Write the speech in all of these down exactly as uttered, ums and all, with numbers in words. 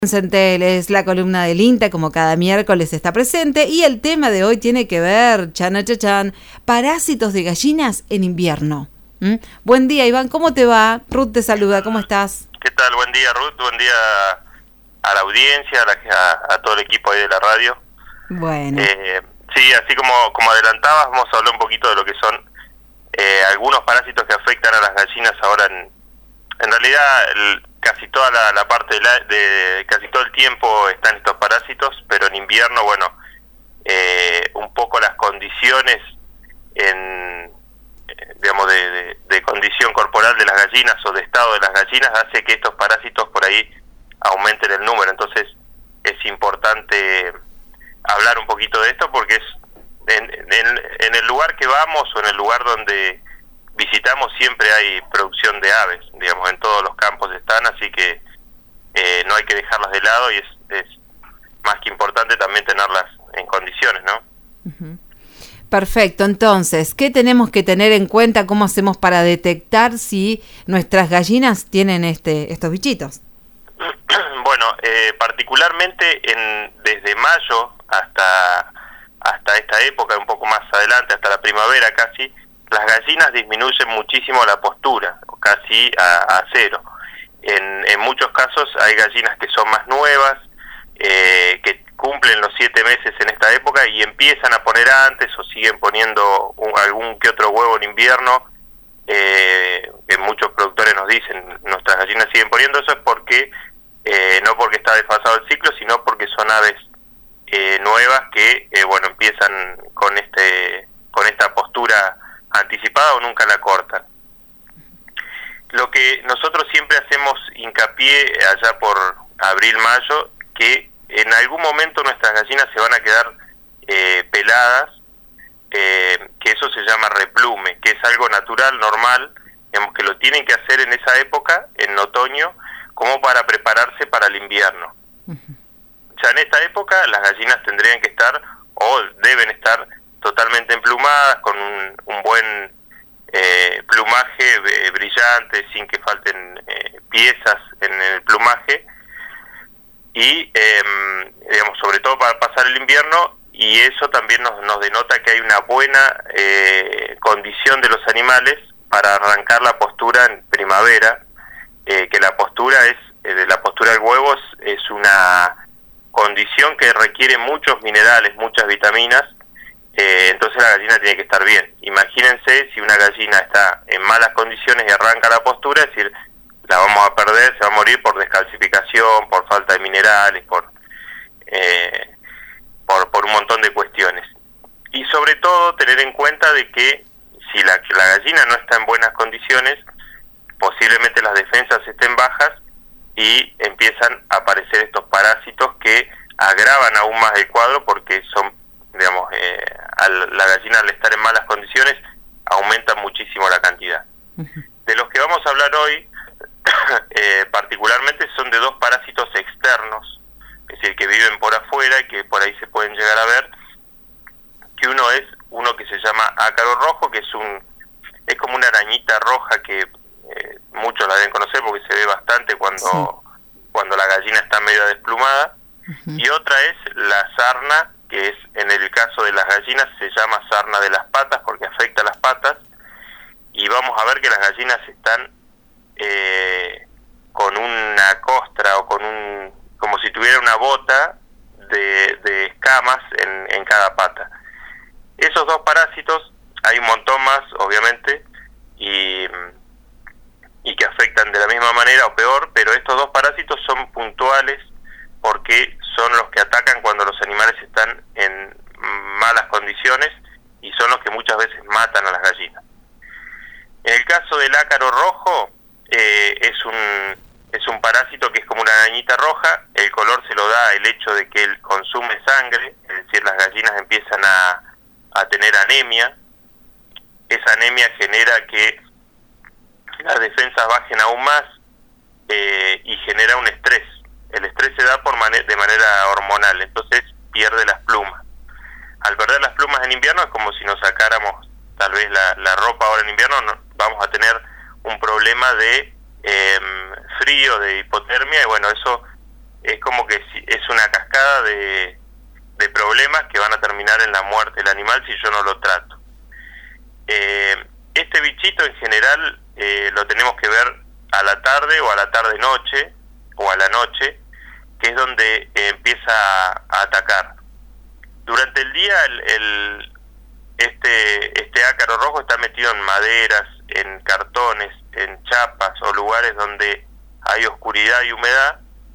Centeles, la columna del INTA, como cada miércoles está presente, y el tema de hoy tiene que ver, chana chachan, parásitos de gallinas en invierno. ¿Mm? Buen día, Iván, ¿cómo te va? Ruth te saluda, ¿cómo estás? ¿Qué tal? Buen día, Ruth, buen día a la audiencia, a, la, a, a todo el equipo ahí de la radio. Bueno. Eh, sí, así como, como adelantabas, vamos a hablar un poquito de lo que son eh, algunos parásitos que afectan a las gallinas ahora en, en realidad el, casi toda la, la parte de, la, de casi todo el tiempo están estos parásitos, pero en invierno, bueno, eh, un poco las condiciones en digamos de, de, de condición corporal de las gallinas o de estado de las gallinas hace que estos parásitos por ahí aumenten el número. Entonces es importante hablar un poquito de esto porque es en, en, en el lugar que vamos o en el lugar donde visitamos siempre hay producción de aves, digamos, en todos los campos están, así que eh, no hay que dejarlas de lado y es, es más que importante también tenerlas en condiciones, ¿no? Uh-huh. Perfecto, entonces, ¿qué tenemos que tener en cuenta? ¿Cómo hacemos para detectar si nuestras gallinas tienen este estos bichitos? Bueno, eh, particularmente en desde mayo hasta hasta esta época, un poco más adelante, hasta la primavera casi, las gallinas disminuyen muchísimo la postura, casi a, a cero. En, en muchos casos hay gallinas que son más nuevas, eh, que cumplen los siete meses en esta época y empiezan a poner antes o siguen poniendo un, algún que otro huevo en invierno, eh, que muchos productores nos dicen, nuestras gallinas siguen poniendo. Eso es porque, eh, no porque está desfasado el ciclo, sino porque son aves eh, nuevas que, eh, bueno, empiezan con este con esta postura anticipada o nunca la cortan. Lo que nosotros siempre hacemos hincapié allá por abril, mayo, que en algún momento nuestras gallinas se van a quedar eh, peladas, eh, que eso se llama replume, que es algo natural, normal, digamos que lo tienen que hacer en esa época, en otoño, como para prepararse para el invierno. Uh-huh. Ya en esta época las gallinas tendrían que estar, o deben estar, totalmente emplumadas, con un, un buen eh, plumaje eh, brillante, sin que falten eh, piezas en el plumaje, y eh, digamos sobre todo para pasar el invierno, y eso también nos, nos denota que hay una buena eh, condición de los animales para arrancar la postura en primavera, eh, que la postura es eh, la postura del huevo es, es una condición que requiere muchos minerales, muchas vitaminas. Eh, entonces la gallina tiene que estar bien. Imagínense si una gallina está en malas condiciones y arranca la postura, es decir, la vamos a perder, se va a morir por descalcificación, por falta de minerales, por, eh, por, por un montón de cuestiones. Y sobre todo tener en cuenta de que si la, la gallina no está en buenas condiciones, posiblemente las defensas estén bajas y empiezan a aparecer estos parásitos que agravan aún más el cuadro porque son, digamos, eh, al, la gallina al estar en malas condiciones aumenta muchísimo la cantidad. Uh-huh. De los que vamos a hablar hoy, eh, particularmente son de dos parásitos externos, es decir, que viven por afuera y que por ahí se pueden llegar a ver, que uno es uno que se llama ácaro rojo, que es un es como una arañita roja que eh, muchos la deben conocer porque se ve bastante cuando, sí. cuando la gallina está medio desplumada. Uh-huh. Y otra es la sarna, que es, en el caso de las gallinas, se llama sarna de las patas porque afecta a las patas, y vamos a ver que las gallinas están eh, con una costra o con un, como si tuviera una bota de, de escamas en, en cada pata. Esos dos parásitos, hay un montón más, obviamente, y, y que afectan de la misma manera o peor, pero estos dos parásitos son puntuales porque son los que atacan cuando los animales están en malas condiciones y son los que muchas veces matan a las gallinas. En el caso del ácaro rojo, eh, es un es un parásito que es como una arañita roja. El color se lo da el hecho de que él consume sangre, es decir, las gallinas empiezan a, a tener anemia. Esa anemia genera que las defensas bajen aún más eh, y genera un estrés. El estrés se da por man- de manera hormonal, entonces pierde las plumas. Al perder las plumas en invierno es como si nos sacáramos tal vez la, la ropa ahora en invierno, no, vamos a tener un problema de eh, frío, de hipotermia, y bueno, eso es como que es una cascada de, de problemas que van a terminar en la muerte del animal si yo no lo trato. Eh, este bichito en general eh, lo tenemos que ver a la tarde o a la tarde-noche o a la noche, que es donde eh, empieza a, a atacar. Durante el día el, el, este, este ácaro rojo está metido en maderas, en cartones, en chapas o lugares donde hay oscuridad y humedad,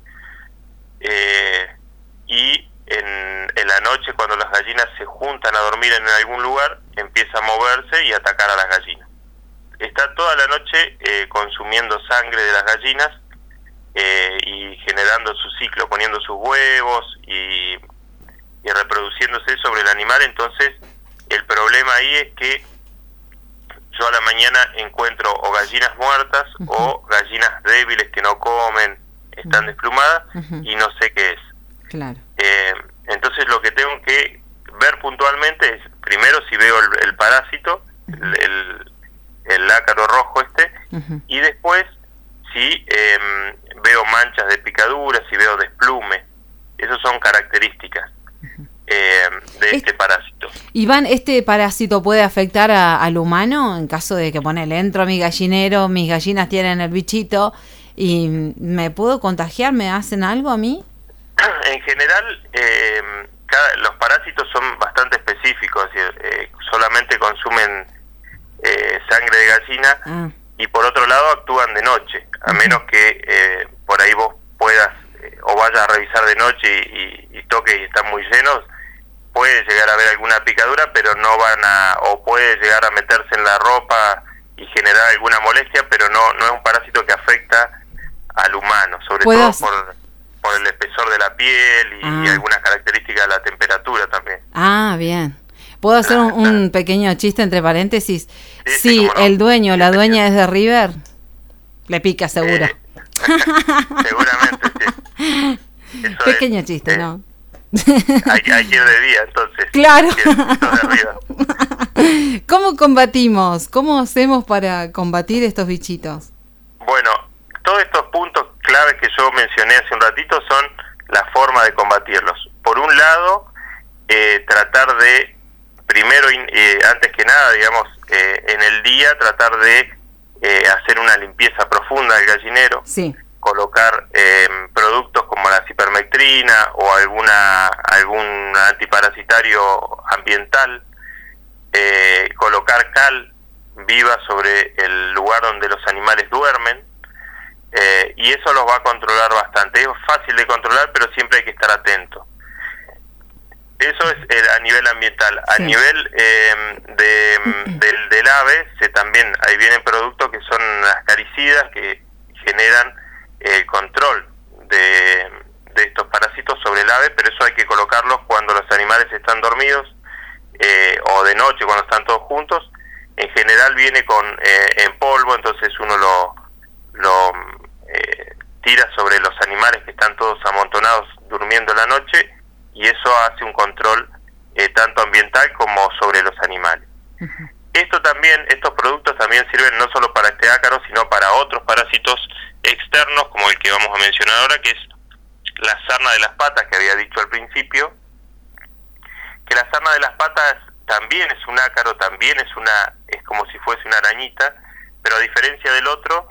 eh, y en, en la noche cuando las gallinas se juntan a dormir en algún lugar empieza a moverse y atacar a las gallinas. Está toda la noche eh, consumiendo sangre de las gallinas eh, y generando su ciclo, poniendo sus huevos y, y reproduciéndose sobre el animal. Entonces el problema ahí es que yo a la mañana encuentro o gallinas muertas uh-huh. o gallinas débiles que no comen, están uh-huh. desplumadas uh-huh. y no sé qué es. Claro. Eh, entonces lo que tengo que ver puntualmente es, primero si veo el, el parásito, uh-huh. el, el, el ácaro rojo este, uh-huh. y después si eh, veo manchas de picaduras, si veo desplume. Esas son características uh-huh. eh, de este parásito. Iván, ¿este parásito puede afectar a, al humano en caso de que, ponele, entro a mi gallinero, mis gallinas tienen el bichito y me puedo contagiar, me hacen algo a mí? En general, eh, cada, los parásitos son bastante específicos, eh, solamente consumen eh, sangre de gallina ah. y por otro lado actúan de noche, a uh-huh. menos que eh, por ahí vos puedas eh, o vayas a revisar de noche y, y, y toques y están muy llenos, puede llegar a haber alguna picadura, pero no van a, o puede llegar a meterse en la ropa y generar alguna molestia, pero no no es un parásito que afecta al humano, sobre todo hacer... por, por el espesor de la piel y, ah. y algunas características de la temperatura también. Ah, bien. ¿Puedo hacer un, un pequeño chiste entre paréntesis? Sí, si sí, no. el dueño o la dueña es de River, le pica seguro. Eh, seguramente, sí. Eso Pequeño es, chiste, eh, ¿no? Hay, hay que ir de día, entonces. Claro. De ¿Cómo combatimos? ¿Cómo hacemos para combatir estos bichitos? Bueno, todos estos puntos claves que yo mencioné hace un ratito son la forma de combatirlos. Por un lado, eh, tratar de, primero, eh, antes que nada, digamos, eh, en el día, tratar de eh, hacer una limpieza profunda del gallinero. Sí. Colocar eh, productos como la cipermectrina o alguna algún antiparasitario ambiental, eh, colocar cal viva sobre el lugar donde los animales duermen, eh, y eso los va a controlar bastante. Es fácil de controlar, pero siempre hay que estar atento. Eso es el, a nivel ambiental. A sí. nivel eh, de, del, del ave, se también ahí vienen productos que son ascaricidas que generan el control de, de estos parásitos sobre el ave, pero eso hay que colocarlos cuando los animales están dormidos eh, o de noche cuando están todos juntos. En general viene con eh, en polvo, entonces uno lo, lo eh, tira sobre los animales que están todos amontonados durmiendo la noche, y eso hace un control eh, tanto ambiental como sobre los animales. Uh-huh. Esto también, estos productos también sirven no solo para este ácaro, sino para otros parásitos externos, como el que vamos a mencionar ahora, que es la sarna de las patas, que había dicho al principio, que la sarna de las patas también es un ácaro, también es una, es como si fuese una arañita, pero a diferencia del otro,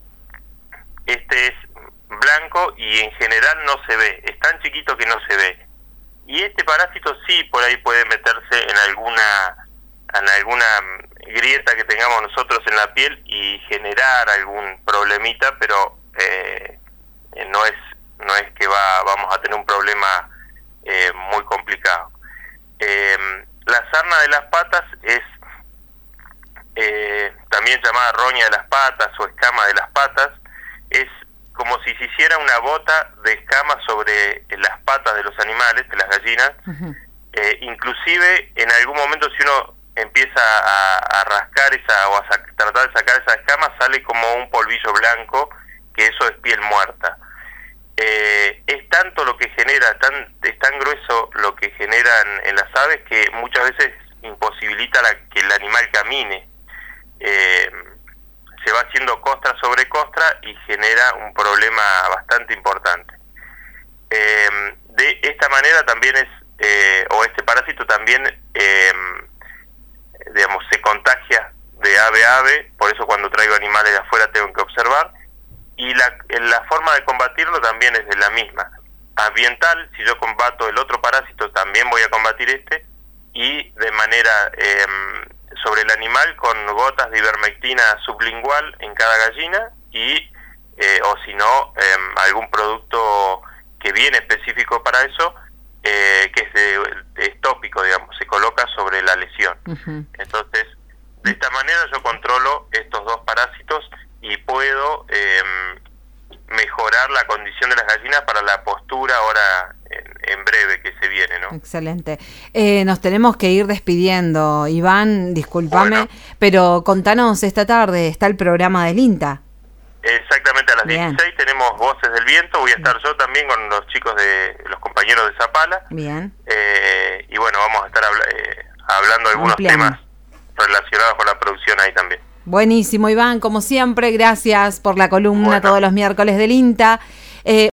este es blanco y en general no se ve, es tan chiquito que no se ve. Y este parásito sí por ahí puede meterse en alguna en alguna grieta que tengamos nosotros en la piel y generar algún problemita, pero eh, no es no es que va vamos a tener un problema eh, muy complicado. Eh, la sarna de las patas es eh, también llamada roña de las patas o escama de las patas, es como si se hiciera una bota de escamas sobre las patas de los animales, de las gallinas. Uh-huh. eh, inclusive en algún momento si uno empieza a, a rascar esa o a sac, tratar de sacar esa escama, sale como un polvillo blanco, que eso es piel muerta. Eh, es tanto lo que genera, tan, es tan grueso lo que generan en las aves que muchas veces imposibilita la, que el animal camine. Eh, se va haciendo costra sobre costra y genera un problema bastante importante. eh, de esta manera también es, eh, o este parásito también, eh, digamos, se contagia de ave a ave, por eso cuando traigo animales de afuera tengo que observar, y la, la forma de combatirlo también es de la misma. Ambiental, si yo combato el otro parásito, también voy a combatir este, y de manera eh, sobre el animal con gotas de ivermectina sublingual en cada gallina, y eh, o si no, eh, algún producto que viene específico para eso, eh, que es, de, es tópico, digamos, se coloca sobre la lesión. Uh-huh. Entonces, de esta manera yo controlo estos dos parásitos y puedo eh, mejorar la condición de las gallinas para la postura ahora en, en breve que se viene, ¿no? Excelente. Eh, nos tenemos que ir despidiendo, Iván, discúlpame, bueno, pero contanos, esta tarde está el programa del INTA. Exactamente, a las Bien. dieciséis tenemos Voces del Viento, voy a estar yo también con los chicos de los compañeros de Zapala. Bien. Eh, y bueno, vamos a estar habla eh, hablando de algunos temas relacionados con la producción ahí también. Buenísimo, Iván, como siempre, gracias por la columna bueno. todos los miércoles del INTA. Eh,